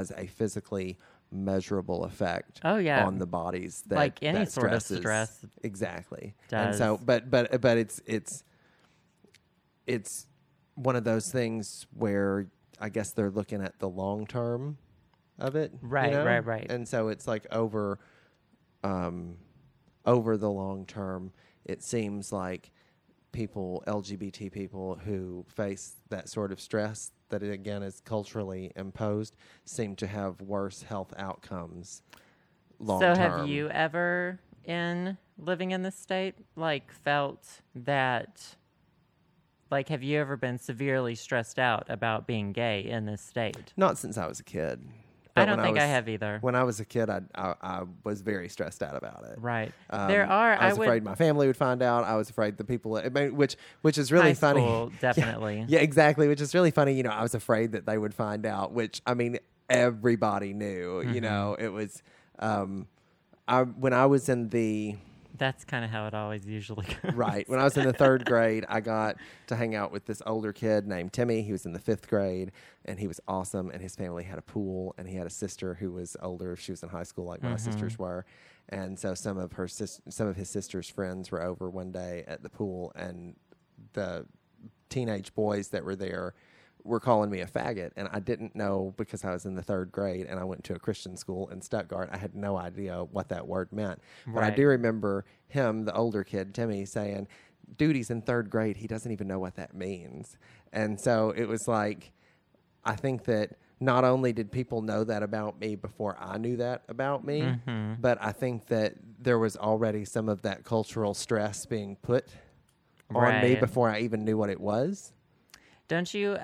has a physically measurable effect on the bodies that like any that sort of stress exactly does. And so but it's one of those things where I guess they're looking at the long term of it, right, you know? right. And so it's like over the long term, it seems like LGBT people who face that sort of stress that, again, is culturally imposed, seem to have worse health outcomes long term. So have you ever, in living in this state, like felt that, like, have you ever been severely stressed out about being gay in this state? Not since I was a kid. I don't think I have either. When I was a kid, I was very stressed out about it. Right. I was afraid my family would find out. I was afraid the people, which is really funny. High school, definitely. Yeah, exactly. Which is really funny. You know, I was afraid that they would find out. Which, I mean, everybody knew. Mm-hmm. You know, it was. When I was in the. That's kind of how it always usually goes. Right. When I was in the 3rd grade, I got to hang out with this older kid named Timmy. He was in the 5th grade, and he was awesome, and his family had a pool, and he had a sister who was older. She was in high school like my sisters were. And so some of his sister's friends were over one day at the pool, and the teenage boys that were there were calling me a faggot, and I didn't know because I was in the 3rd grade and I went to a Christian school in Stuttgart. I had no idea what that word meant. But I do remember him, the older kid, Timmy, saying, dude, he's in 3rd grade. He doesn't even know what that means. And so it was like, I think that not only did people know that about me before I knew that about me, but I think that there was already some of that cultural stress being put on me before I even knew what it was. Don't you?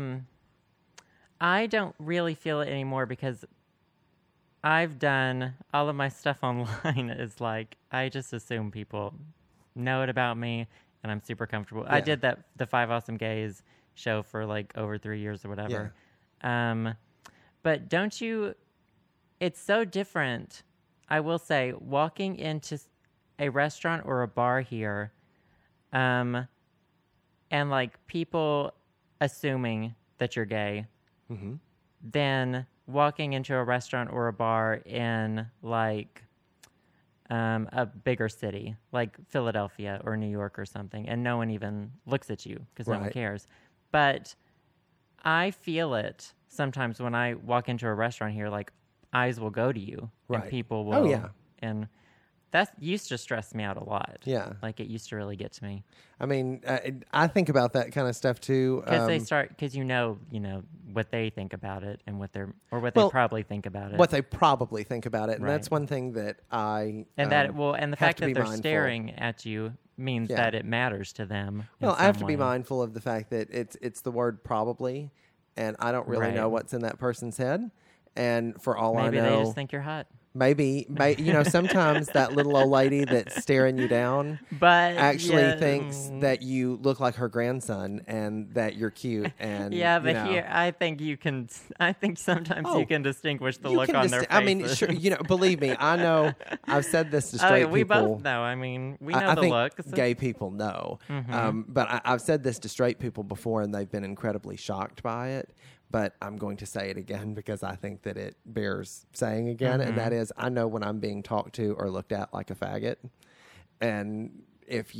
I don't really feel it anymore because I've done all of my stuff online is like, I just assume people know it about me and I'm super comfortable. Yeah. I did the 5 Awesome Gays show for like over 3 years or whatever. Yeah. But don't you, it's so different. I will say walking into a restaurant or a bar here, and like people assuming that you're gay, then walking into a restaurant or a bar in like a bigger city like Philadelphia or New York or something, and no one even looks at you because no one cares. But I feel it sometimes when I walk into a restaurant here, like eyes will go to you and people will. Oh, yeah. And that used to stress me out a lot. Yeah. Like, it used to really get to me. I mean, I think about that kind of stuff, too. Because you know what they think about it and they probably think about it. What they probably think about it. And that's one thing that I And the fact that they're staring at you means that it matters to them. Well, I have to be mindful of the fact that it's the word probably, and I don't really know what's in that person's head. And for all I know... Maybe they just think you're hot. Maybe, sometimes that little old lady that's staring you down actually thinks that you look like her grandson and that you're cute. And here I think sometimes you can distinguish the look on their faces. I mean, sure, believe me, I know. I've said this to straight people. We both know. I mean, we know the look. Gay people know, but I've said this to straight people before, and they've been incredibly shocked by it. But I'm going to say it again because I think that it bears saying again, and that is, I know when I'm being talked to or looked at like a faggot. And if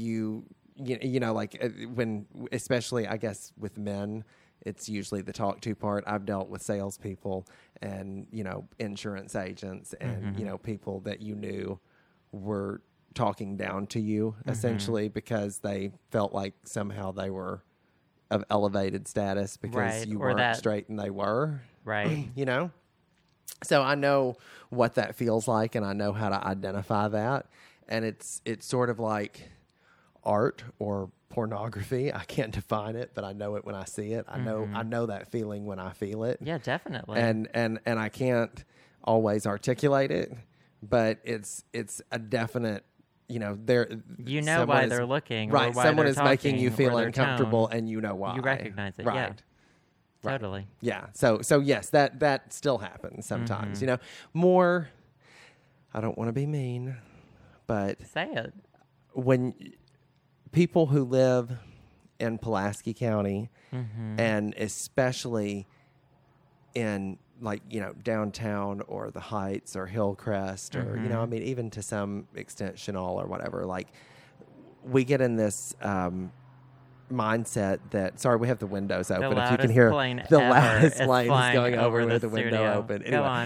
when, especially I guess with men, it's usually the talk to part. I've dealt with salespeople and, insurance agents and, people that you knew were talking down to you essentially because they felt like somehow they were of elevated status because you weren't straight and they were. Right. So I know what that feels like and I know how to identify that. And it's sort of like art or pornography. I can't define it, but I know it when I see it. I know that feeling when I feel it. Yeah, definitely. And I can't always articulate it, but it's a definite why they're looking, right? Or why someone is talking, making you feel uncomfortable, and you know why. You recognize it, right? Totally. Yeah. So yes, that still happens sometimes. More. I don't want to be mean, but say it. When people who live in Pulaski County, and especially in like, downtown or the Heights or Hillcrest or, I mean, even to some extent Chenal or whatever, like we get in this mindset that, sorry, we have the windows open. If you can hear the loudest plane is going over with the window open. Anyway,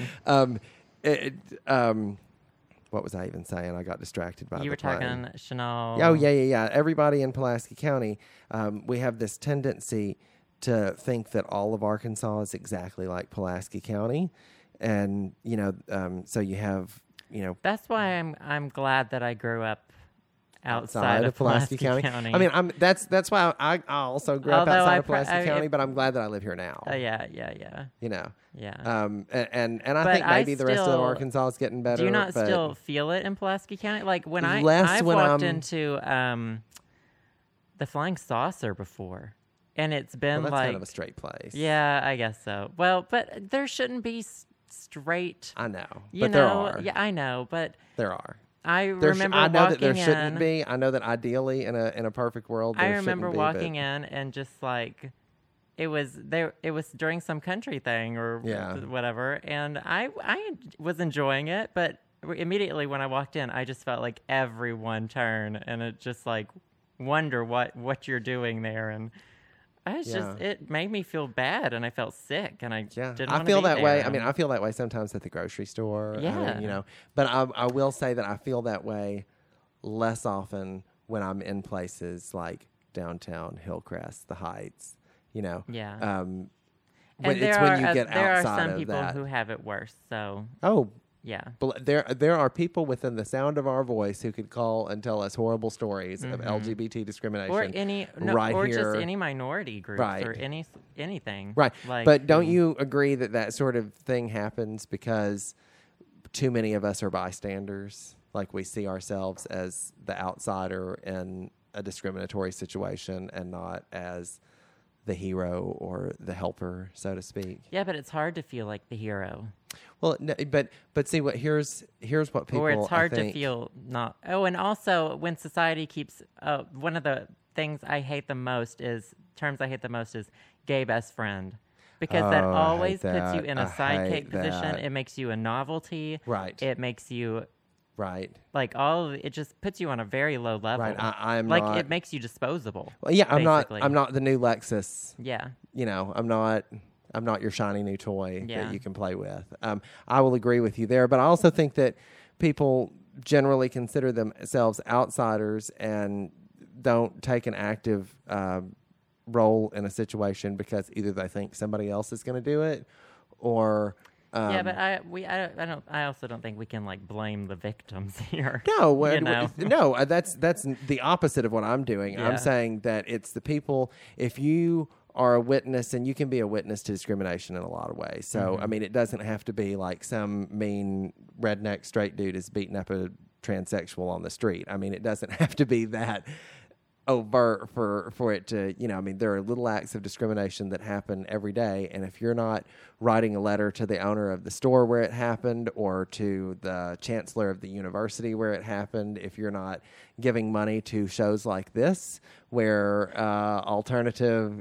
Go on. What was I even saying? I got distracted by you were plane. talking Chenal. Oh, yeah. Everybody in Pulaski County, we have this tendency to think that all of Arkansas is exactly like Pulaski County. And, so you have, That's why I'm glad that I grew up outside of Pulaski County. I mean, that's why I also grew up outside of Pulaski County, but I'm glad that I live here now. Yeah. Yeah. And I think maybe the rest of Arkansas is getting better. Do you not still feel it in Pulaski County? Like when I've walked into the Flying Saucer before, and it's been that's like kind of a straight place. Yeah, I guess so. Well, but there shouldn't be straight. I know, but there are. Yeah, I know, but there are. I know that there shouldn't be. I know that ideally, in a perfect world, there shouldn't be. I remember walking in and just like it was there. It was during some country thing or whatever, and I was enjoying it. But immediately when I walked in, I just felt like everyone turned, and it just like wonder what you're doing there, and it made me feel bad, and I felt sick, and I didn't want to feel be that there. way. I mean, I feel that way sometimes at the grocery store. Yeah. I mean, but I will say that I feel that way less often when I'm in places like downtown, Hillcrest, the Heights. Yeah. When and it's when you get outside of that. There are some people who have it worse. So. Oh. Yeah. There are people within the sound of our voice who could call and tell us horrible stories of LGBT discrimination. Or here. Just any minority groups or anything. Right. Like, but don't you agree that sort of thing happens because too many of us are bystanders? Like we see ourselves as the outsider in a discriminatory situation and not as the hero or the helper, so to speak. Yeah, but it's hard to feel like the hero. Well, no, but see what here's what people. Or it's hard to feel not. Oh, and also when society keeps one of the things I hate the most is gay best friend. Because that always puts you in a sidekick position. It makes you a novelty. Right. It makes you right. Like it just puts you on a very low level. Right. I'm like not, it makes you disposable. Well, yeah, basically. I'm not the new Lexus. Yeah. I'm not your shiny new toy that you can play with. I will agree with you there, but I also think that people generally consider themselves outsiders and don't take an active role in a situation because either they think somebody else is going to do it, or but I also don't think we can like blame the victims here. No, that's the opposite of what I'm doing. Yeah. I'm saying that it's the people. If you are a witness, and you can be a witness to discrimination in a lot of ways. So, I mean, it doesn't have to be like some mean redneck straight dude is beating up a transsexual on the street. I mean, it doesn't have to be that overt for it to, I mean, there are little acts of discrimination that happen every day. And if you're not writing a letter to the owner of the store where it happened or to the chancellor of the university where it happened, if you're not giving money to shows like this where alternative,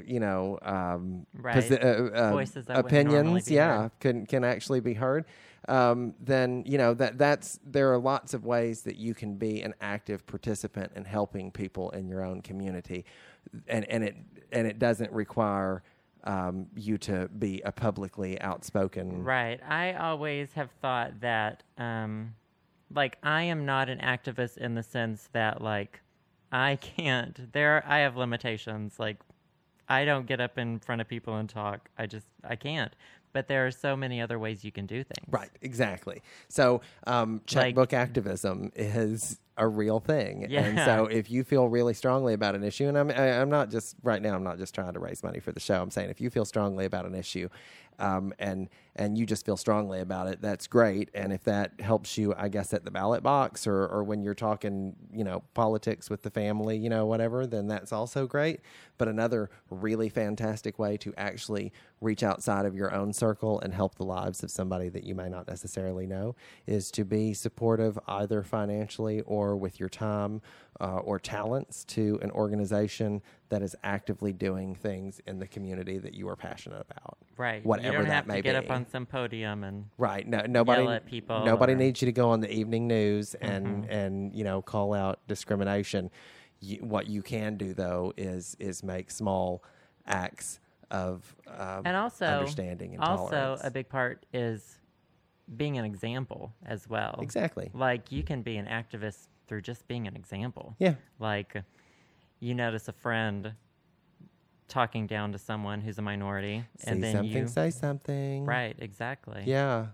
voices that opinions, can actually be heard, then there are lots of ways that you can be an active participant in helping people in your own community, and it doesn't require you to be a publicly outspoken. Right. I always have thought that, I am not an activist in the sense that, I have limitations. Like, I don't get up in front of people and talk. I can't. But there are so many other ways you can do things. Right, exactly. So checkbook activism is a real thing. Yeah. And so if you feel really strongly about an issue, and I'm not just trying to raise money for the show. I'm saying if you feel strongly about an issue and you just feel strongly about it, that's great. And if that helps you, I guess, at the ballot box or when you're talking, politics with the family, whatever, then that's also great. But another really fantastic way to actually reach outside of your own circle and help the lives of somebody that you may not necessarily know is to be supportive either financially or with your time or talents to an organization that is actively doing things in the community that you are passionate about. Right. Whatever you don't that have may to get be. up on some podium and Right. No, nobody yell at people. Nobody or- needs you to go on the evening news and call out discrimination. What you can do though is make small acts of and also understanding and also tolerance. a big part is being an example as well. Exactly. Like you can be an activist through just being an example. Yeah. Like you notice a friend talking down to someone who's a minority, and then Say something. Right, exactly. Yeah.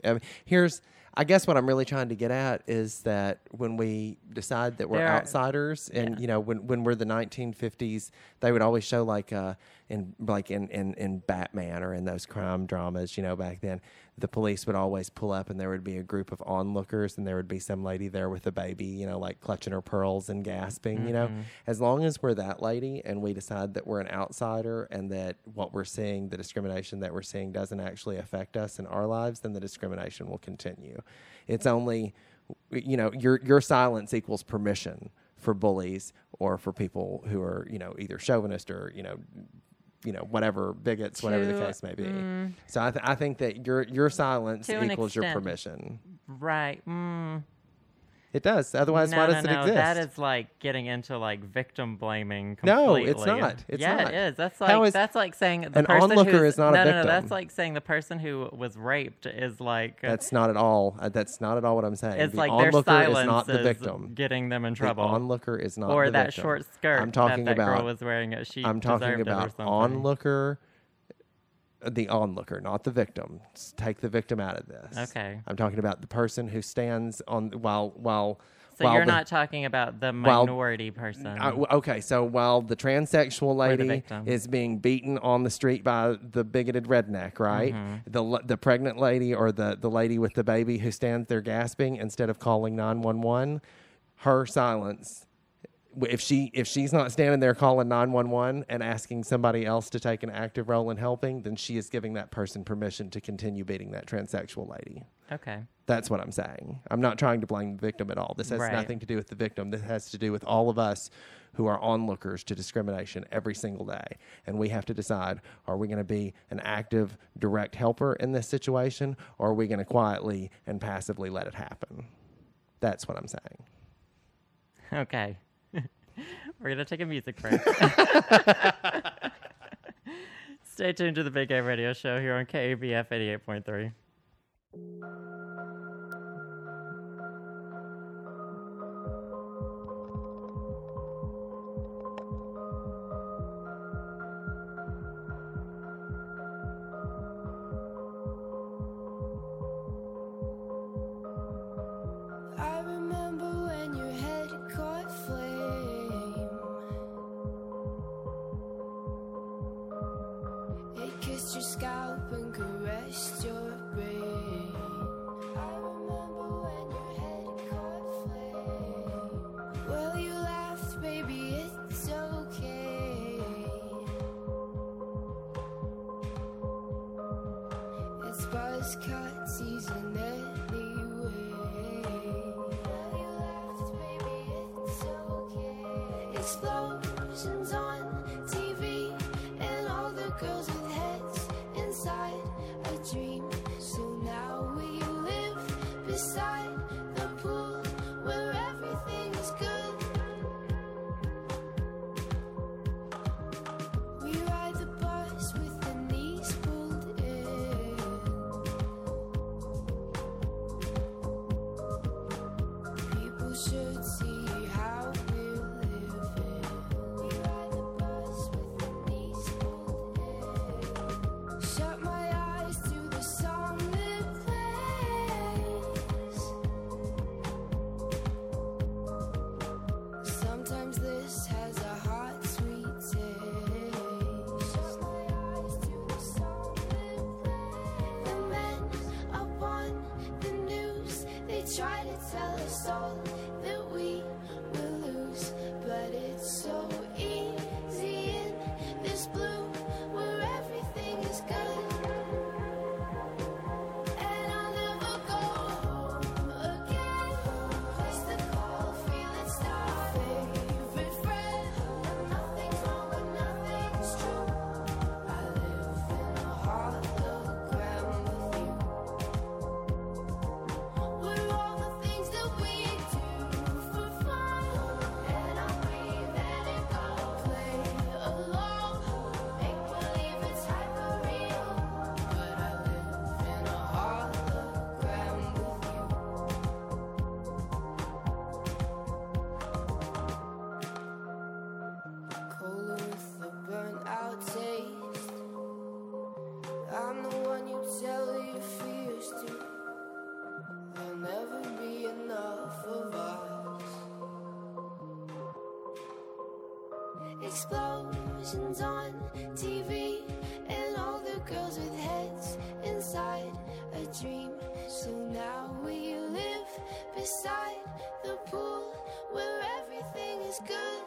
I guess what I'm really trying to get at is that when we decide that we're outsiders, and when we're the 1950s, they would always show in Batman or in those crime dramas, back then, the police would always pull up and there would be a group of onlookers and there would be some lady there with a baby, clutching her pearls and gasping, As long as we're that lady and we decide that we're an outsider and that what we're seeing, the discrimination that we're seeing doesn't actually affect us in our lives, then the discrimination will continue. It's only, your silence equals permission for bullies or for people who are, either chauvinist or, whatever bigots, whatever the case may be. So I think that your silence equals your permission. Right. It does. Otherwise, why does it exist? That is like getting into victim blaming No, completely. it's not. It's not. It is. That's like saying an onlooker is not a victim. No, that's like saying the person who was raped is like. That's not at all. That's not at all what I'm saying. It's the like their onlooker silence is not the victim. Getting them in trouble. The onlooker is not the or victim. that short skirt I'm talking that about, girl was wearing. I'm talking about onlooker. The onlooker, not the victim. Just take the victim out of this. Okay. I'm talking about the person who stands on while. So you're not talking about the minority person. Okay, so while the transsexual lady is being beaten on the street by the bigoted redneck, right? The pregnant lady or the lady with the baby who stands there gasping instead of calling 911, her silence. If she's not standing there calling 911 and asking somebody else to take an active role in helping, then she is giving that person permission to continue beating that transsexual lady. Okay. That's what I'm saying. I'm not trying to blame the victim at all. This has nothing to do with the victim. This has to do with all of us who are onlookers to discrimination every single day. And we have to decide, are we going to be an active, direct helper in this situation, or are we going to quietly and passively let it happen? That's what I'm saying. Okay. We're going to take a music break. Stay tuned to the Big A Radio Show here on KABF 88.3. I remember when your head caught flame. It kissed your scalp and caressed your brain. I remember when your head caught flame. Well, you laughed, baby, it's okay. It's buzz cut season anyway. Well, you laughed, baby, it's okay. Explosions on TV and all the girls with heads inside a dream. So now we live beside the pool where everything is good. We ride the bus with the knees pulled in. People should see how we're living. We ride the bus with the knees pulled in. Shut my eyes to the song that plays. Sometimes this has a hot, sweet taste. Shut my eyes to the song that plays. The men up on the news, they try to tell us all that we will lose, but it's so easy in this blue where everything is good. And I'll never go home again. Place to call, feel it's our favorite friend. Nothing's wrong Explosions on TV, and all the girls with heads inside a dream. So now we live beside the pool where everything is good.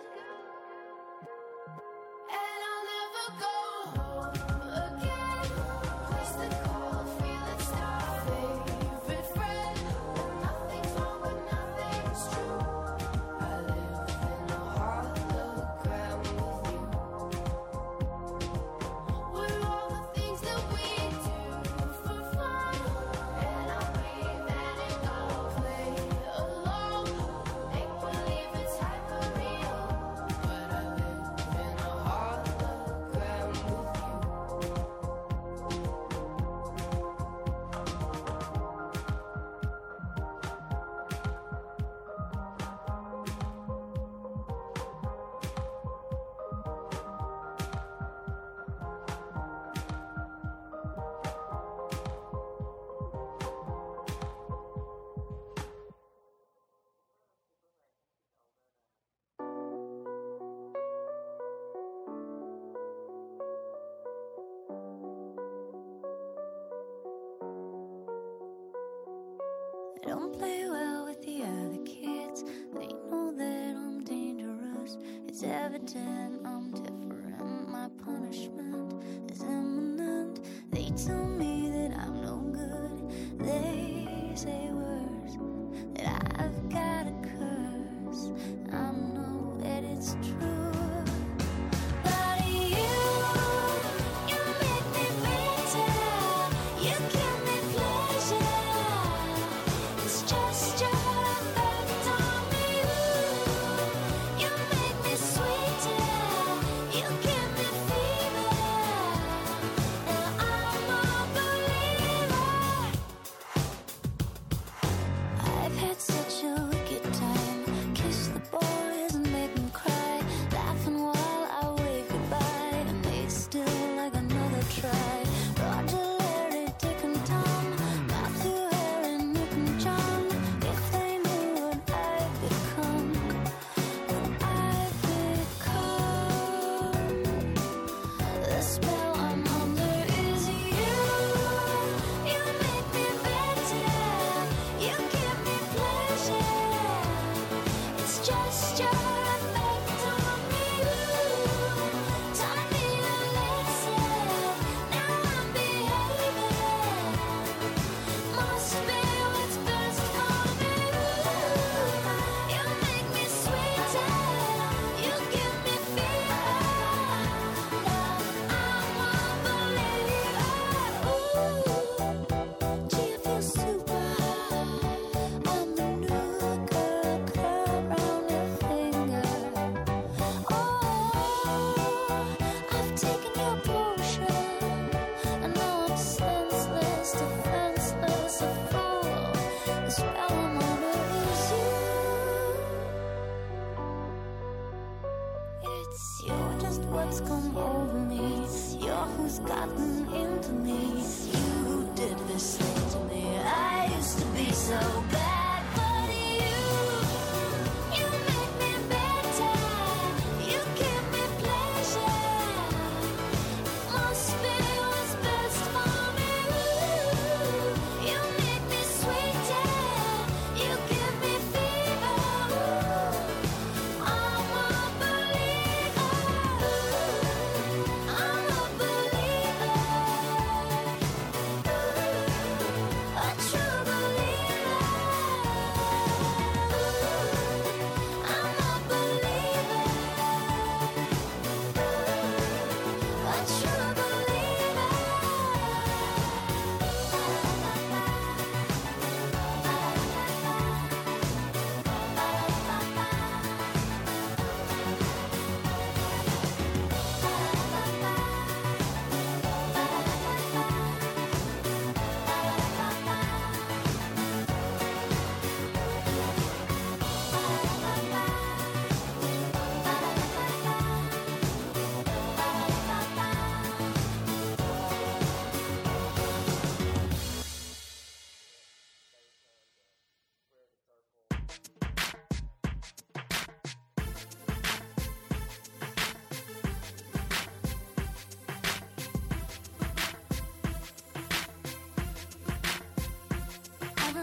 And I'll never go home again. Place to call, feel it's our favorite friend. Nothing's wrong but nothing's true. I live in a hologram with you. We're all the things that we do for fun. And I'll breathe and it go play along. Make believe it's hyper real. But I live in a hologram with you. I don't play well with the other kids. They know that I'm dangerous. It's evident I'm different. My punishment is imminent. They tell me that I'm no good. They say words that I've got a curse. I know that it's true. But you make me better. You give me pleasure. It's just your effect on me. You make me sweeter. You give me fever. Now I'm a believer. I've had such a wicked time. Kiss the boys and make them cry. Laughing while I wave goodbye. And they still like another try. Roger, Larry, Dick and Tom, Matthew, Harry, Nick and John. If they knew what I've become, the spell I'm under is you. You make me better. You give me pleasure. It's just your effect on me. Taught me a lesson. Now I'm behaving. Must be what's best for me. You make me sweeter. You give me fever. Now I'm a believer. Ooh, gee, I feel super high. I'm the new girl, curl around your finger. Oh, I've taken your potion, and now I'm senseless, defenseless, a fool. The spell I'm under is you. It's you're just what's come over me. You're who's gotten into me. You who did this thing to me. I used to be so bad, but you make me better. You give me pleasure. Must be what's best for me. You make me sweeter. You give me fever. I'm a believer. I'm a believer. A true believer.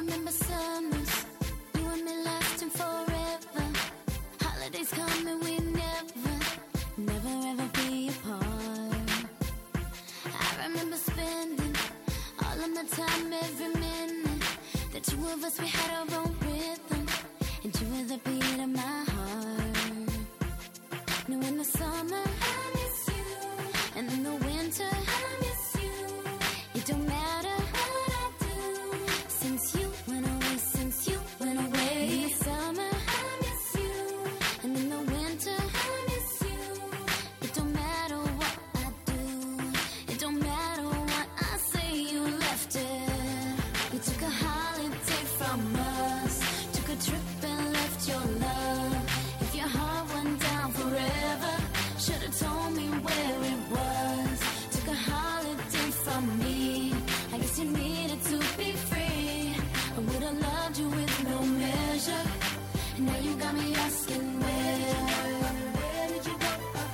remember summers, you and me lasting forever. Holidays come and we never ever be apart. I remember spending all of my time every minute. The two of us, we had our own rhythm, and you were the beat of my heart. Now in the summer, I miss you, and in the winter, I miss you. It don't matter what I do, since you went away, since you went away. In the summer, I miss you, and in the winter, I miss you. It don't matter what I do, it don't matter what I say, you left it. You took a holiday from us, took a trip and left your love. If your heart went down forever, should've told me where it was. Took a holiday from me, I guess you needed to be free. I would've loved you with no measure, and now you got me asking where did you go?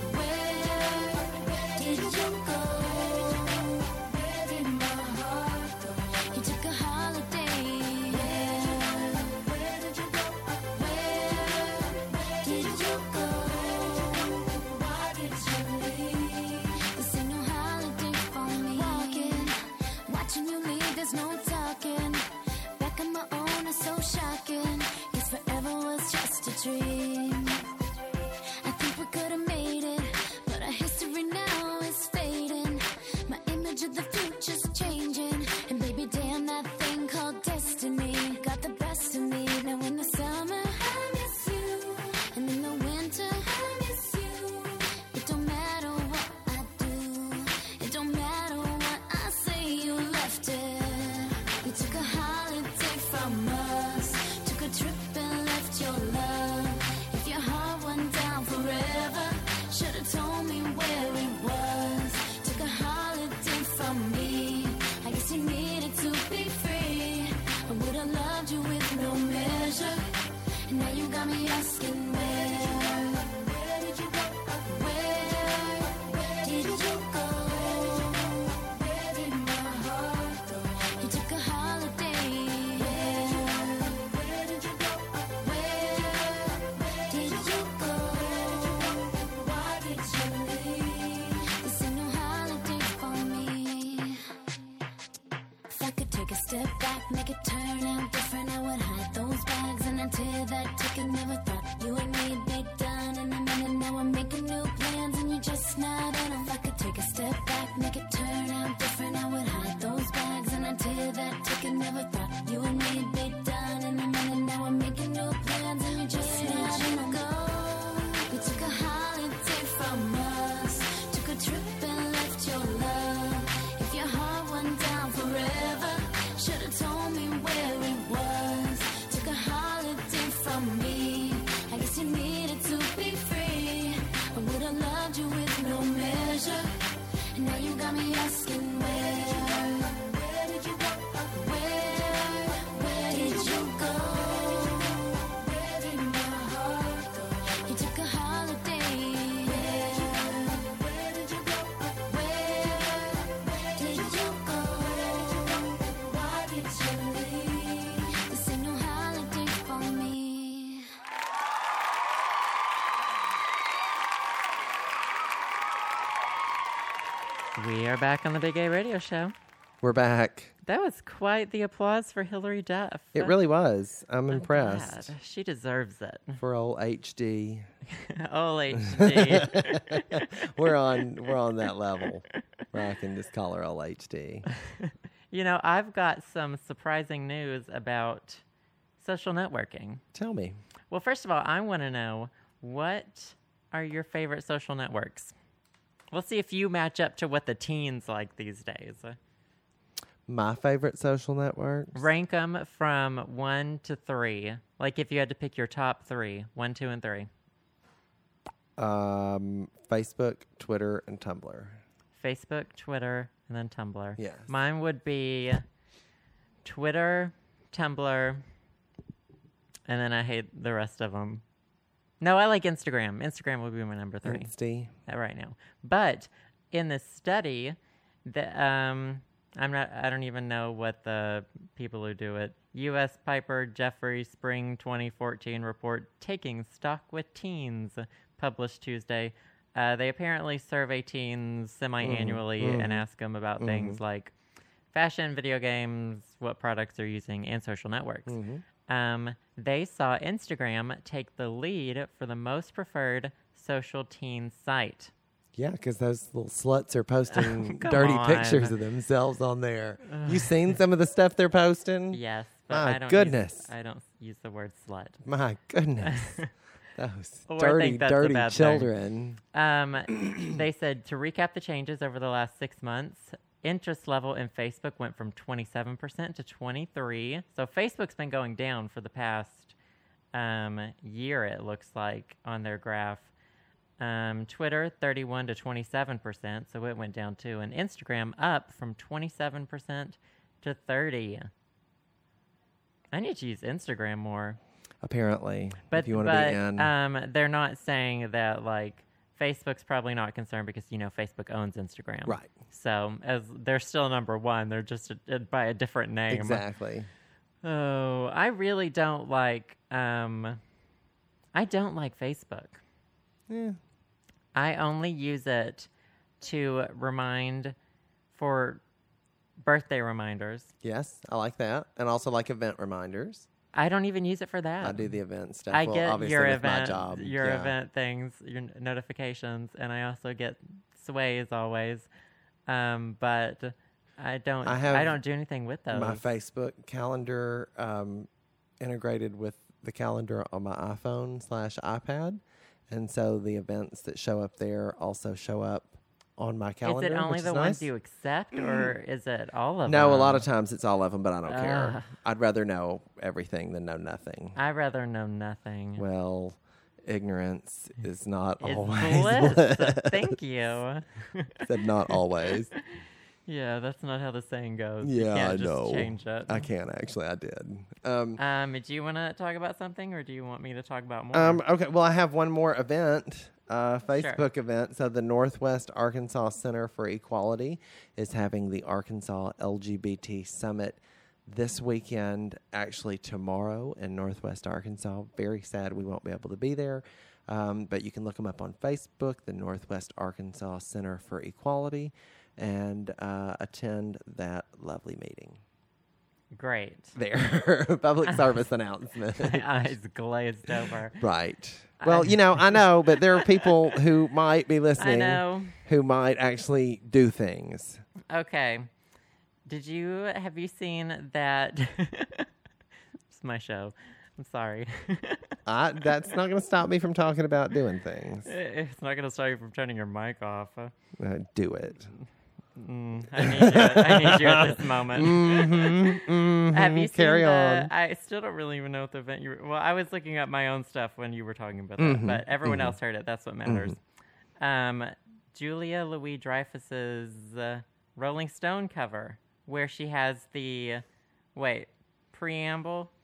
Where did you go? Where did my heart go? You took a holiday. Where did you go? Where did you go? Why did you leave? This ain't no holiday for me. Walking, watching you leave, there's no talking. Back on my own is so shocking. Guess forever was just a dream. I think we could've made it, but our history now is fading. My image of the future's changing, and baby, damn, that thing called destiny got the best of me. Now in the summer, I miss you, and in the winter, I miss you. It don't matter what I do, it don't matter what I say, you left it. You took a holiday from us, took a trip and left your love. If your heart went down forever, should've told me where it was. Took a holiday from me, I guess you needed to be free. I would've loved you with no measure, and now you got me asking where did you go? Where did you go? Where did my heart go? You took a holiday. Where did you go? Where did you go? Why did you leave? This ain't no holiday for me. If I could take a step back, make it turn out different, I would hide those bags and until that ticket. Never thought you and me'd be done in a minute. Now I'm making new plans and you're just not in 'em. If I could take a step back, make it turn out different, I would hide those bags and until that ticket. Never thought you and me'd be done in a minute. Now I'm making new plans and you're just not in 'em. You took a holiday from us, took a trip and left your love. If your heart went down forever, should've told me where it was. Took a holiday from me, I guess you needed to be free. I would've loved you with no measure, and now you got me asking where did you go? Where did you go? Where did my heart go? You took a holiday. Where did you go? Where did you go? Why did you leave? This ain't no holiday for me. We are back on the Big A Radio Show. We're back. That was quite the applause for Hillary Duff. It really was. I'm I'm impressed. glad. She deserves it. For old HD. Old HD. we're on that level where I can just call her old HD. You know, I've got some surprising news about social networking. Tell me. Well, first of all, I want to know, what are your favorite social networks? We'll see if you match up to what the teens like these days. My favorite social networks? Rank them from 1 to 3. Like if you had to pick your top 3, 1, 2, and 3. Facebook, Twitter, and Tumblr. Facebook, Twitter, and then Tumblr. Yes. Mine would be Twitter, Tumblr, and then I hate the rest of them. No, I like Instagram. Instagram would be my number 3 Insty. right now. But in this study, I don't even know what the people who do it. U.S. Piper Jeffrey Spring 2014 report taking stock with teens published Tuesday. They apparently survey teens semi-annually and ask them about things like fashion, video games, what products they're using, and social networks. They saw Instagram take the lead for the most preferred social teen site. Yeah, because those little sluts are posting Come dirty on. pictures of themselves on there. You seen some of the stuff they're posting? Yes, but My I don't goodness. I don't use the word slut. My goodness. Those Well, I dirty, think that's a dirty bad thing. children. They said to recap the changes over the last 6 months, interest level in Facebook went from 27% to 23%. So Facebook's been going down for the past year, it looks like, on their graph. Twitter, 31 to 27%, so it went down too. And Instagram up from 27% to 30%. I need to use Instagram more. Apparently, But, if you want to be in. they're not saying that, like, Facebook's probably not concerned because, Facebook owns Instagram. Right. So, as they're still number one, they're just by a different name. Exactly. Oh, I really don't like, I don't like Facebook. Yeah. I only use it to remind for birthday reminders. Yes, I like that. And also like event reminders. I don't even use it for that. I do the event stuff. I well, get obviously your with event, my job. your yeah. event things, your notifications, and I also get Sways always. But I don't. I don't do anything with those. My Facebook calendar integrated with the calendar on my iPhone/iPad, and so the events that show up there also show up on my calendar. Is it only which the is ones nice. you accept, or is it all of them? No, a lot of times it's all of them, but I don't Ugh. care. I'd rather know everything than know nothing. I'd rather know nothing. Well, ignorance is not It's always bliss. bliss. Thank you. Said not always. Yeah, that's not how the saying goes. Yeah, you can't I just know. change it. I can't actually. I did. Do you want to talk about something, or do you want me to talk about more? Okay. Well, I have one more event, Facebook event. So the Northwest Arkansas Center for Equality is having the Arkansas LGBT Summit this weekend, actually tomorrow in Northwest Arkansas. Very sad we won't be able to be there. But you can look them up on Facebook, the Northwest Arkansas Center for Equality, and attend that lovely meeting. Great. There. Public service announcement. My eyes glazed over. Right. Well, I know, but there are people who might be listening I know. who might actually do things. Okay. Have you seen that? It's my show. I'm sorry. That's not going to stop me from talking about doing things. It's not going to stop you from turning your mic off. Do it. I need you at this moment. Have you seen Carry on. I still don't really even know what the event you were... Well, I was looking up my own stuff when you were talking about that, but everyone else heard it. That's what matters. Julia Louis-Dreyfus's Rolling Stone cover, where she has the... preamble...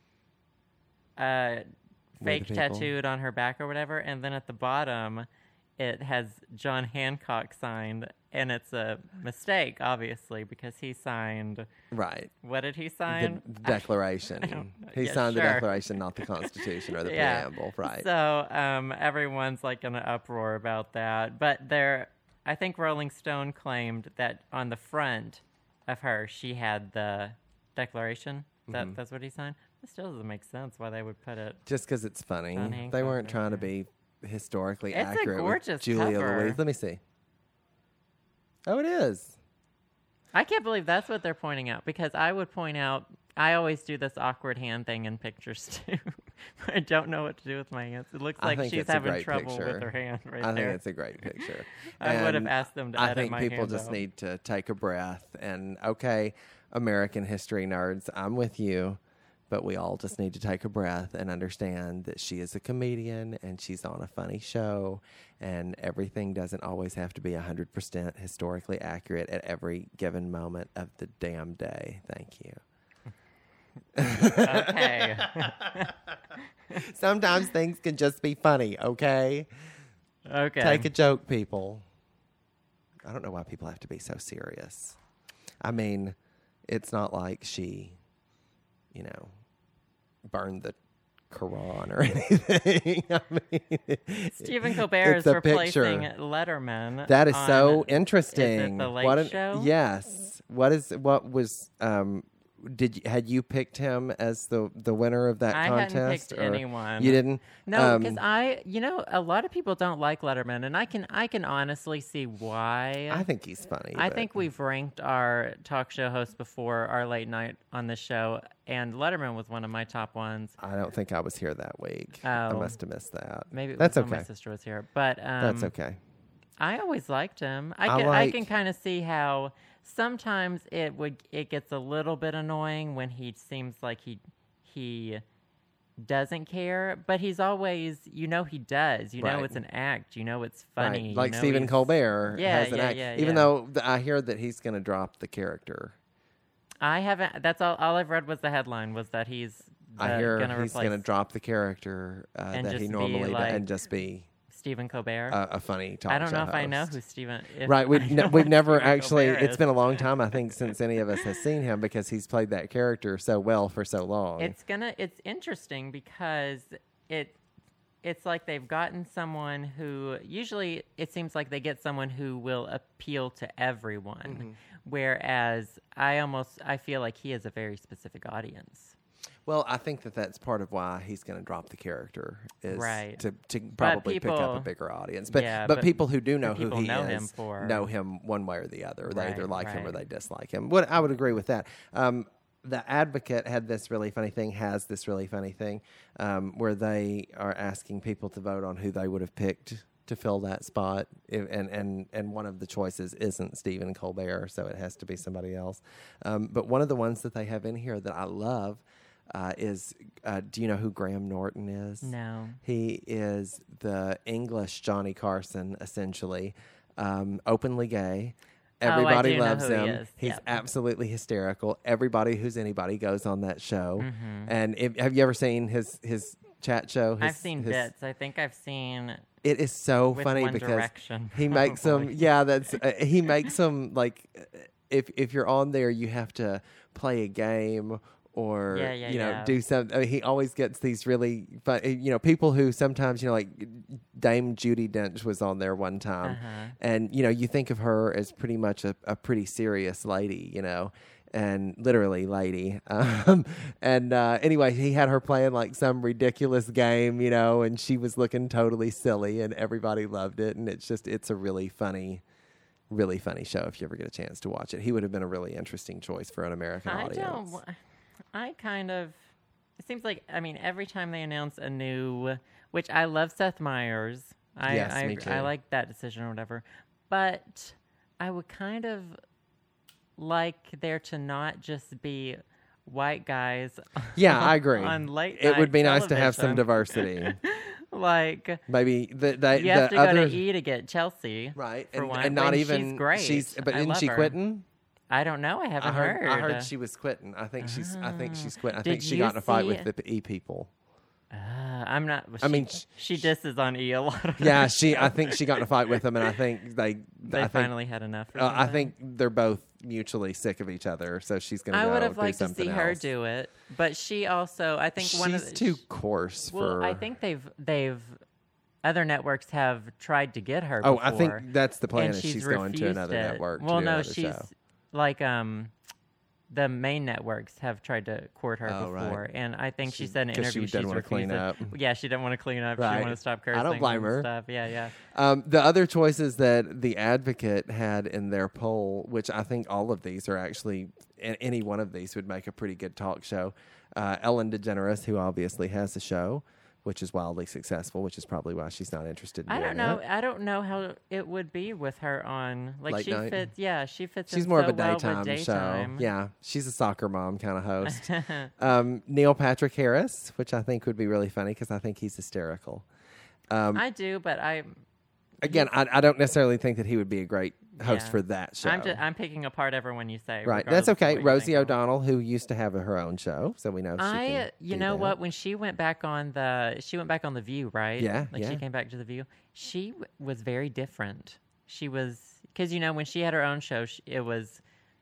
fake people. tattooed on her back or whatever, and then at the bottom it has John Hancock signed, and it's a mistake, obviously, because he signed... Right. What did he sign? The Declaration. He Yeah, signed the sure. Declaration, not the Constitution or the Yeah. preamble. Right. So everyone's like in an uproar about that. But I think Rolling Stone claimed that on the front of her, she had the Declaration. That's what he signed. It still doesn't make sense why they would put it. Just because it's funny. John They Hancock weren't right trying to there. be historically It's a accurate gorgeous with Julia cover. Louise. Let me see. Oh, it is. I can't believe that's what they're pointing out, because I would point out, I always do this awkward hand thing in pictures too. I don't know what to do with my hands. It looks I like think she's it's a having great trouble picture. with her hand right I there. think it's a great picture. I would have And asked them to I edit think my people hand just out. need to take a breath and, okay, American history nerds, I'm with you, but we all just need to take a breath and understand that she is a comedian and she's on a funny show, and everything doesn't always have to be 100% historically accurate at every given moment of the damn day. Thank you. Okay. Sometimes things can just be funny, okay? Okay. Take a joke, people. I don't know why people have to be so serious. I mean, it's not like she, burned the Quran or anything. I mean, Stephen Colbert it's is a picture. replacing Letterman. That is so on- interesting. Is it the Late Show? Yes. What was had you picked him as the winner of that I contest? hadn't picked or anyone. You didn't? No, because a lot of people don't like Letterman, and I can honestly see why. I think he's funny. I but- think we've ranked our talk show hosts before our late night on the show, and Letterman was one of my top ones. I don't think I was here that week. I Oh. must have missed that. Maybe it That's was when okay. my sister was here, but That's okay. I always liked him. I I can like- kind of see how sometimes it gets a little bit annoying when he seems like he doesn't care, but he's always he does. Right. It's an act. It's funny. Right. you Like know Stephen he's- Colbert Yeah, has an yeah, act. yeah, Even yeah. though I hear that he's going to drop the character. I haven't. That's all I've read was the headline was that he's. I hear gonna he's going to drop the character And that he just be normally does like and just be Stephen Colbert. a funny talk I don't show know if I know host. who Stephen. Right, we've never Stephen actually. Colbert It's is. been a long time, I think, since any of us has seen him because he's played that character so well for so long. It's interesting because it's like they've gotten someone who usually it seems like they get someone who will appeal to everyone, Mm-hmm. whereas I feel like he has a very specific audience. Well, I think that's part of why he's going to drop the character is Right. to probably pick up a people- bigger audience. But Yeah, but but people who do know who people he know is him for- know him one way or the other. They either Right, like him or right. they dislike him. What I would agree with that. The Advocate has this really funny thing where they are asking people to vote on who they would have picked to fill that spot, and one of the choices isn't Stephen Colbert, so it has to be somebody else. But one of the ones that they have in here that I love is, do you know who Graham Norton is? No. He is the English Johnny Carson, essentially, openly gay. Everybody do know loves who he him. is. He's Yep. absolutely hysterical. Everybody who's anybody goes on that show. Mm-hmm. And have you ever seen his chat show? I've seen bits. I think I've seen It is so with funny One because Direction. he makes them. probably. Yeah, that's he makes them like if you're on there, you have to play a game or Yeah, yeah. do something. I mean, he always gets these really fun. People who sometimes like Dame Judi Dench was on there one time, Uh-huh. and you think of her as pretty much a pretty serious lady, and literally lady. Anyway, he had her playing like some ridiculous game, and she was looking totally silly, and everybody loved it. And it's a really funny show if you ever get a chance to watch it. He would have been a really interesting choice for an American audience. It seems like, every time they announce a new, which I love Seth Meyers. Yes, me too. I like that decision or whatever. But I would kind of like there to not just be white guys. Yeah, I agree. On late It would night be nice to have some television. diversity. Like, Maybe you the have to go other to E to get Chelsea. right, for and, one. and not When even she's great. But I isn't love she her. quitting? I don't know. I haven't heard. I heard she was quitting. I think she's quitting. I Did think she you got in a fight see- with the E people. I'm not. I mean, she disses on E a lot. Yeah, I think she got in a fight with them, and I think They I think, finally had enough. or I something. think they're both mutually sick of each other, so she's going to I go would have do liked to something see her else. do it, but she also. I think one of She's the, too coarse Well, for. I think they've other networks have tried to get her. Oh, before, I think that's the plan. and Is she's she's going to refused another it. network. Well, to do no, another she's show. like the main networks have tried to court her Oh, right. before, and I think she said in an 'cause she interview didn't she's wanna clean refused up. it. Yeah, she didn't want to clean up. She Right. didn't want to stop I cursing. don't blame and her. Stuff. Yeah, yeah. The other choices that the Advocate had in their poll, which I think all of these are actually, any one of these would make a pretty good talk show. Ellen DeGeneres, who obviously has a show, which is wildly successful, which is probably why she's not interested in I doing don't know. it. I don't know how it would be with her on Late she night? fits. Yeah, she fits. She's in more so of a well with daytime, daytime. show. Yeah, she's a soccer mom kind of host. Neil Patrick Harris, which I think would be really funny because I think he's hysterical. I do, but Again, I don't necessarily think that he would be a great host Yeah. for that show. I'm picking apart everyone you say. Right, regardless that's okay. of what you Rosie think of. O'Donnell, who used to have her own show, so we know she can You do know that. what? When she went back on the View, right? Yeah, Like yeah. she came back to the View. She was very different. She was because when she had her own show, it was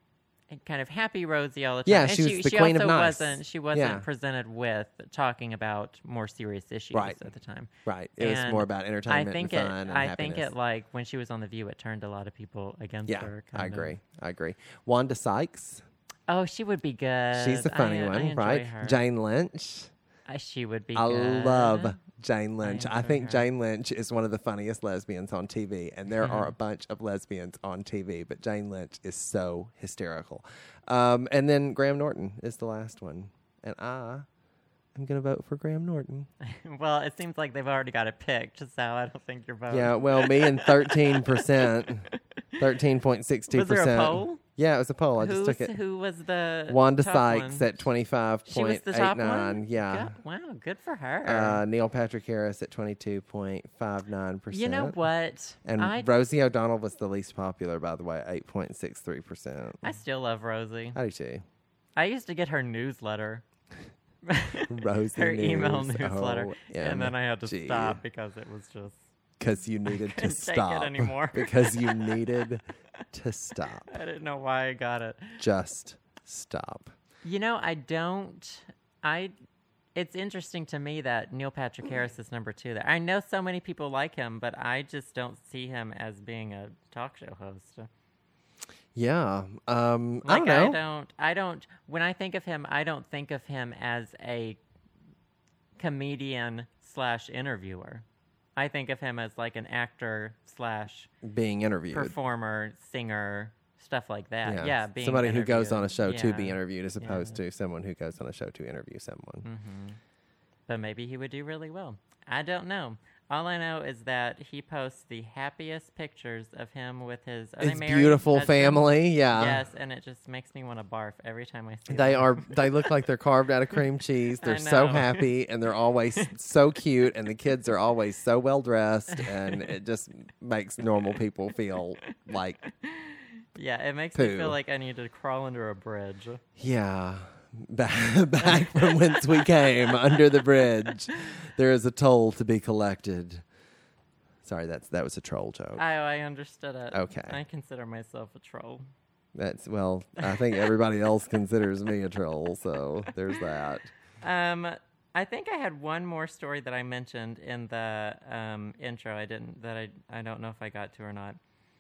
kind of happy Rosie all the time. Yeah, And she was the queen of nice. She wasn't Yeah. presented with talking about more serious issues Right. at the time. Right. It was And more about entertainment I think and fun and I think happiness. it like when she was on The View, it turned a lot of people against Yeah, her. I kind of. agree. I agree. Wanda Sykes. Oh, she would be good. She's the funny I one, enjoy right? her. Jane Lynch. She would be I good. love Jane Lynch. I enjoy think her. Jane Lynch is one of the funniest lesbians on TV, and there are a bunch of lesbians on TV, but Jane Lynch is so hysterical. And then Graham Norton is the last one, and I'm going to vote for Graham Norton. Well, it seems like they've already got it picked, so I don't think you're voting. Yeah, well, me and 13%, 13.62%. Was there a poll? Yeah, it was a poll. I just took it. Who was the Wanda top Sykes one? at 25.89. She was the top one? Yeah. Wow, good for her. Neil Patrick Harris at 22.59%. You know what? And Rosie O'Donnell was the least popular, by the way, 8.63%. I still love Rosie. I do too. I used to get her newsletter. Rosie her News. email newsletter. OMG. And then I had to stop because it was just... Because you needed to couldn't take it stop. anymore. Because you needed to stop. I didn't know why I got it. Just stop. You know, it's interesting to me that Neil Patrick Harris is number 2 there. I know so many people like him, but I just don't see him as being a talk show host. Yeah. I Like, don't know. I don't, when I think of him, I don't think of him as a comedian / interviewer. I think of him as like an actor / Being interviewed. performer, singer, stuff like that. Yeah, being somebody who goes interviewed. on a show to be Yeah. interviewed as opposed to someone who goes on a show to interview someone. But maybe he would do really well. I don't know. All I know is that he posts the happiest pictures of him with his His beautiful family, yeah. Yes, and it just makes me want to barf every time I see They them. they look like they're carved out of cream cheese. They're so know. happy and they're always so cute and the kids are always so well dressed and it just makes normal people feel like Yeah, it makes me poo. feel like I need to crawl under a bridge. yeah. Back from whence we came, under the bridge, there is a toll to be collected. Sorry, that was a troll joke. I understood it. Okay. I consider myself a troll. I think everybody else considers me a troll, so there's that. I think I had one more story that I mentioned in the intro. I don't know if I got to or not.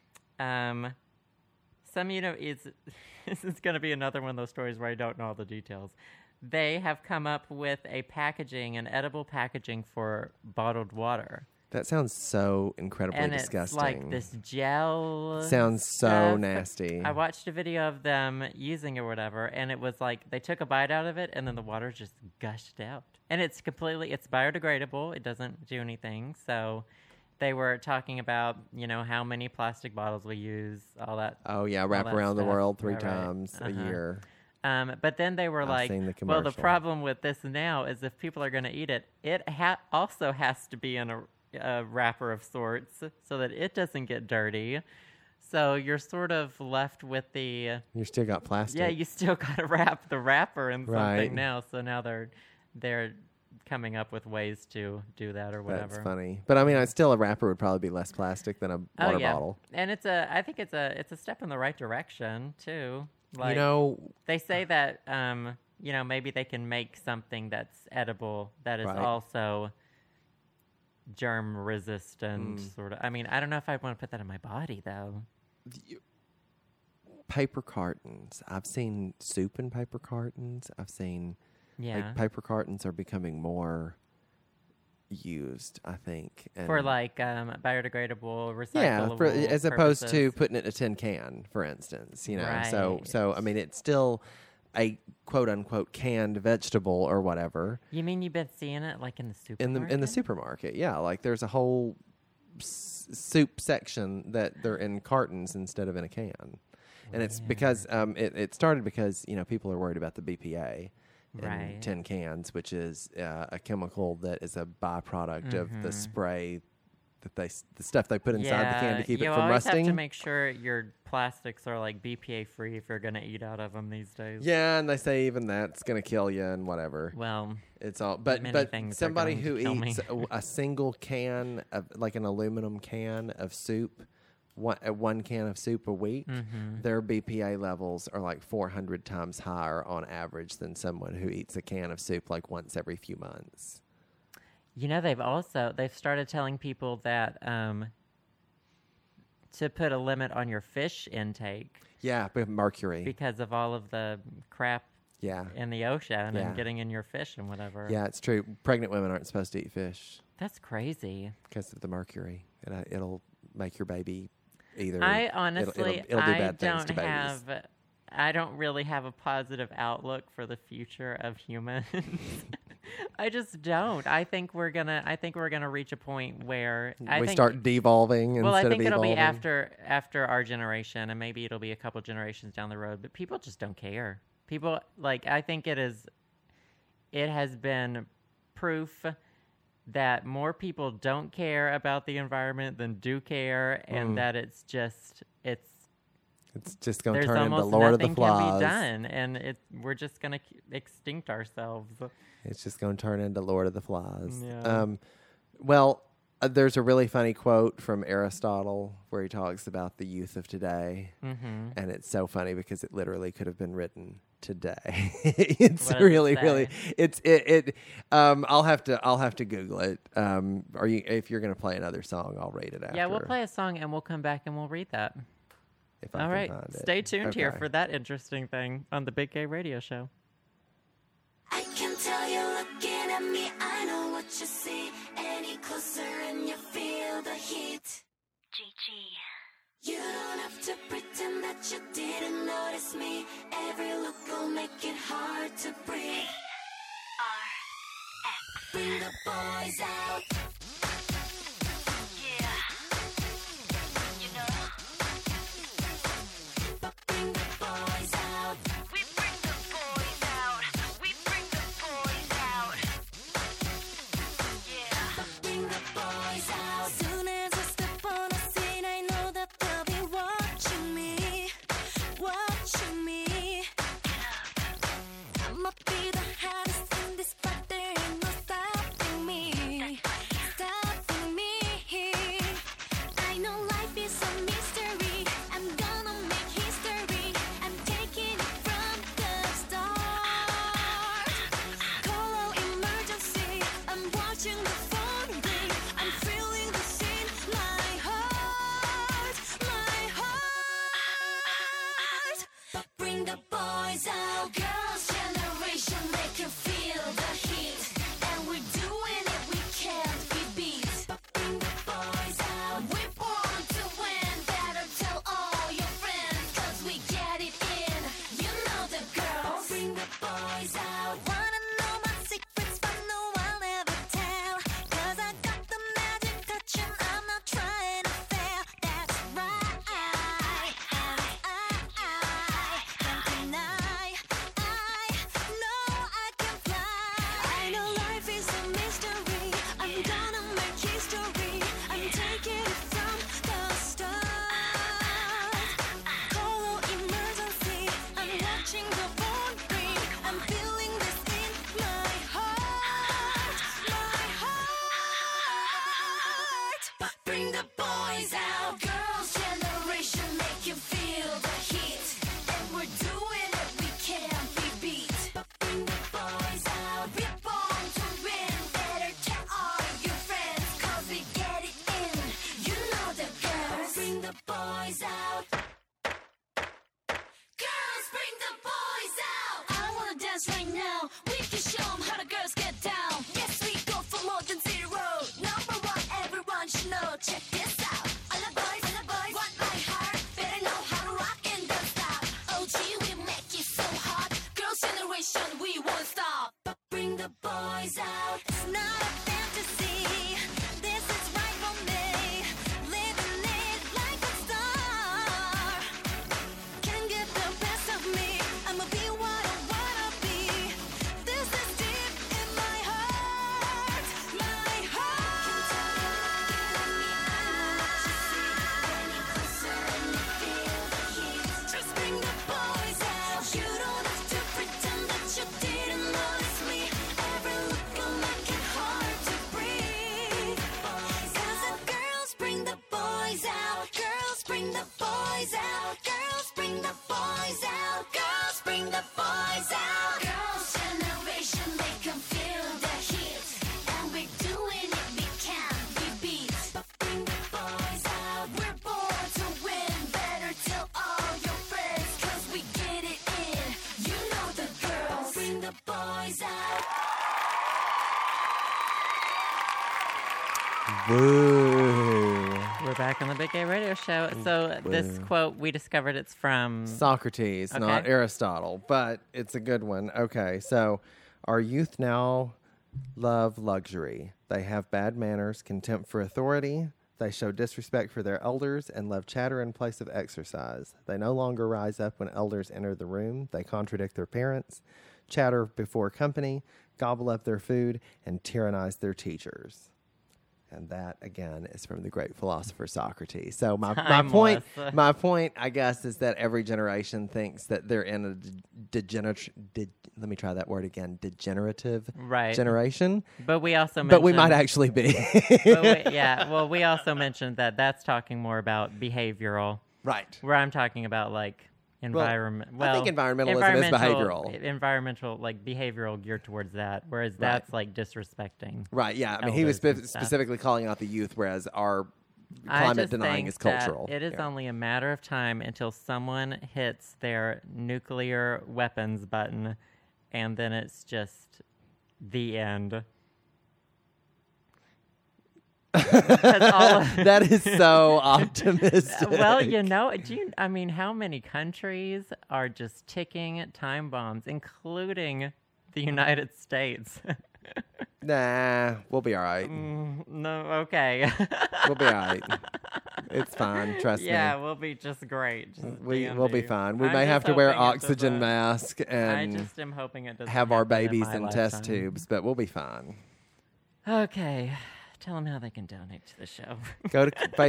This is going to be another one of those stories where I don't know all the details. They have come up with an edible packaging for bottled water. That sounds so incredibly And disgusting. it's like this gel. Sounds so stuff. nasty. I watched a video of them using it or whatever, and it was like they took a bite out of it, and then the water just gushed out. And it's biodegradable. It doesn't do anything. So they were talking about, how many plastic bottles we use, all that. Oh yeah, wrap that around the stuff. world 3 Right. times a year. But then they were like, seen the well, the commercial. problem with this now is if people are going to eat it, it also has to be in a wrapper of sorts so that it doesn't get dirty. So you're sort of left with You still got plastic. yeah, you still got to wrap the wrapper in something Right. now. So now they're coming up with ways to do that or whatever. That's funny. But I mean, still a wrapper would probably be less plastic than a water bottle. And I think it's a step in the right direction too. Like, they say that maybe they can make something that's edible that is Right. also germ resistant sort of. I mean, I don't know if I want to put that in my body though. Paper cartons. I've seen soup in paper cartons. I've seen Yeah. paper cartons are becoming more used, I think. And For biodegradable, recyclable yeah, as opposed to purposes. putting it in a tin can, for instance. So Right. I mean, it's still a quote unquote canned vegetable or whatever You mean you've been seeing it like in the in supermarket? the supermarket. Yeah, like there's a whole soup section that they're in cartons instead of in a can, and it's because it started because people are worried about the BPA. In Right. tin cans, which is a chemical that is a byproduct of the spray that the stuff they put inside the can to keep it from You always rusting. have to make sure your plastics are like BPA free if you're going to eat out of them these days. Yeah, and they say even that's going to kill you and whatever. Well, It's all, but many things are somebody going who to kill me. eats a single can of like an aluminum can of soup one can of soup a week, their BPA levels are like 400 times higher on average than someone who eats a can of soup like once every few months. You know, they've started telling people that to put a limit on your fish intake. Yeah, but mercury. Because of all of the crap in the ocean and getting in your fish and whatever. Yeah, it's true. Pregnant women aren't supposed to eat fish. That's crazy. Because of the mercury. It'll make your baby either. I honestly, it'll do bad things to babies. I don't really have a positive outlook for the future of humans. I just don't. I think we're gonna reach a point where we start devolving instead of evolving. Well, I think it'll be after our generation, and maybe it'll be a couple generations down the road. But people just don't care. People I think it has been proof that more people don't care about the environment than do care, and that it's just going to turn into Lord of the Flies. There's almost nothing can be done, and we're just going to extinct ourselves. It's just going to turn into Lord of the Flies. Yeah. There's a really funny quote from Aristotle where he talks about the youth of today, and it's so funny because it literally could have been written today. It's really. I'll have to Google it. If you're going to play another song, I'll rate it after. Yeah, we'll play a song and we'll come back and we'll read that. If I All can right, find it. stay tuned here Okay. for that interesting thing on the Big Gay Radio Show. I can tell you're looking at me, I know what you see. Any closer and you feel the heat. GG. You don't have to pretend that you didn't notice me. Every look will make it hard to breathe. RX. Bring the boys out. Yeah. You know. Bring the boys out. We bring the boys out. We bring the boys out. Yeah. Bring the boys out. Soon as I step on the scene, I know that they'll be watching me. Watching me. I'ma be the hottest in this spot. There ain't no stopping me. Stopping me. I know life is a mystery. I'm gonna make history. I'm taking it from the start. Call out emergency. I'm watching the phone ring. I'm feeling the scene. My heart. Bring the boys out. Girls' generation, they can feel the heat. And we're doing it, we can't be beat. Bring the boys out. We're born to win. Better tell all your friends, 'cause we get it in. You know the girls. Bring the boys out. Wanna know my secrets, but no I'll ever tell. 'Cause I got the magic touch and I'm not trying to fail. That's right. Can't deny. I know I can fly. I know life is a mystery. I'm gonna make history. I'm taking it from the start. Call out emergency. I'm watching the phone ring. I'm feeling this in my heart. Bring the boys out. Girls' generation, make you feel the heat. And we're doing it, we can't be beat. Bring the boys out. We're born to win. Better tell all your friends, 'cause we get it in. You know the girls. Bring the boys out. Girls, bring the boys out. I wanna dance right now. We can show 'em how the girls get down. Yes, we go for more than zero. Number one, everyone should know. Check this out. All the boys want my heart. Better know how to rock and don't stop. OG, we make it so hot. Girls' generation, we won't stop. Bring the boys out. It's not a fantasy. This is right for me. Living it like a star. Can't get the best of me. I'ma be what I wanna be. This is deep in my heart. My heart. Just bring the boys out. You don't have to pretend that you didn't notice me. Every look will make it hard Boo. We're back on the Big Gay Radio Show. So this quote, we discovered it's from... Socrates, not Okay. Aristotle, but it's a good one. Okay, so our youth now love luxury. They have bad manners, contempt for authority. They show disrespect for their elders and love chatter in place of exercise. They no longer rise up when elders enter the room. They contradict their parents, chatter before company, gobble up their food, and tyrannize their teachers. And that, again, is from the great philosopher Socrates. So my point, Timeless. my point, I guess, is that every generation thinks that they're in a degenerative Right. generation. But we also mentioned... But we might actually be. Well, we also mentioned that that's talking more about behavioral, Right. where I'm talking about, like, environment. I think environmentalism is behavioral. Environmental, like, behavioral geared towards that, whereas that's, like, disrespecting. Right, yeah. I mean, he was elders and stuff. specifically calling out the youth, whereas our I climate just denying think is cultural. that it is Yeah. only a matter of time until someone hits their nuclear weapons button, and then it's just the end. 'Cause all of- That is so optimistic. well, I mean, how many countries are just ticking time bombs, including the United States? Nah, we'll be all right. No, okay. We'll be all right. It's fine. Trust Yeah, me. we'll be just great. Just We'll be dandy. fine. We I'm may just have to wear hoping it oxygen doesn't- mask I and just am hoping it doesn't have our happen babies my in test lifetime. tubes, but we'll be fine. Okay. Tell them how they can donate to the show. Go to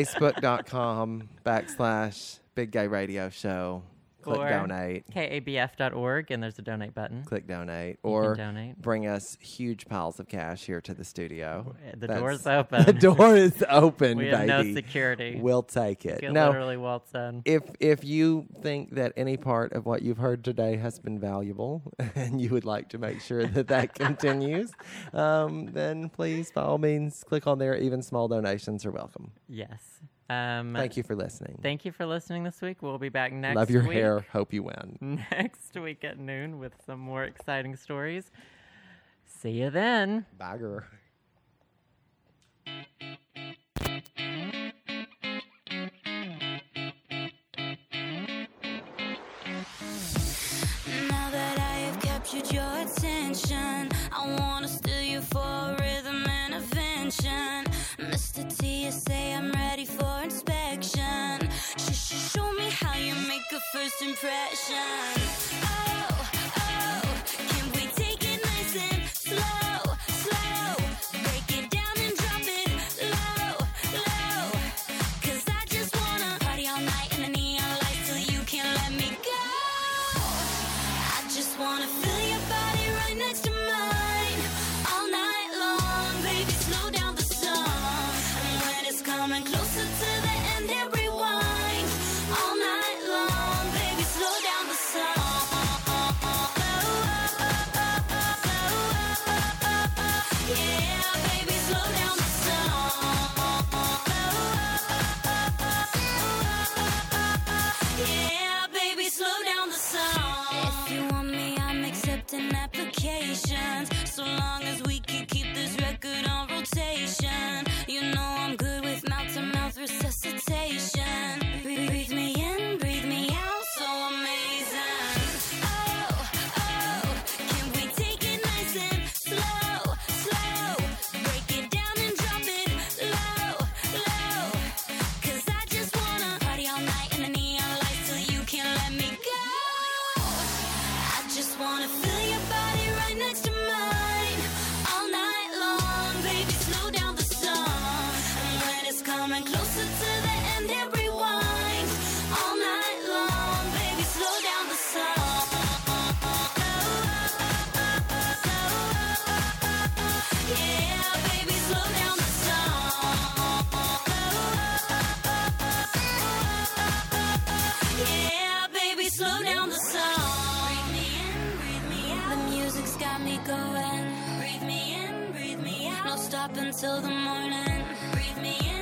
facebook.com/Big Gay Radio Show. Click Or donate. KABF.org, and there's a donate button. Click donate. You Or can donate. bring us huge piles of cash here to the studio. The That's- door's open. The door is open, We baby. have no security. We'll take it. Get No, literally waltz in. if you think that any part of what you've heard today has been valuable and you would like to make sure that that continues, then please, by all means, click on there. Even small donations are welcome. Yes. Thank you for listening. Thank you for listening this week. We'll be back next Love your week. hair. Hope you win. Next week at noon with some more exciting stories. See you then. Bye, girl. Now that I have captured your attention, I wanna steal you for rhythm and invention. Mr. TSA, I'm ready for inspection. Show me how you make a first impression. Oh, can we take it nice and slow, slow? Break it down and drop it low, low. 'Cause I just wanna party all night in the neon lights till you can't let me go. I just wanna feel your body right next to mine all night long. Baby, slow down the song. And when it's coming closer to the end, hit rewind all night long. Baby, slow down the song. Yeah, baby, slow down the song. Yeah, baby, slow down the song. If you want me, I'm accepting applications. So long as we can keep this record on rotation. You know I'm good with mouth-to-mouth resuscitation. Breathe me in, breathe me out, so amazing. Oh, can we take it nice and slow, slow? Break it down and drop it low, low. 'Cause I just wanna party all night in the neon lights till you can't let me go. I just wanna feel your body right next to mine all night long. Baby, slow down the song. And when it's coming closer to the end, hit rewind all night long. Baby, slow down the song. Yeah, baby, slow down the song. Yeah, baby, slow down the song. Breathe me in, breathe me out. The music's got me going. Breathe me in, breathe me out. No stop until the morning. Breathe me in.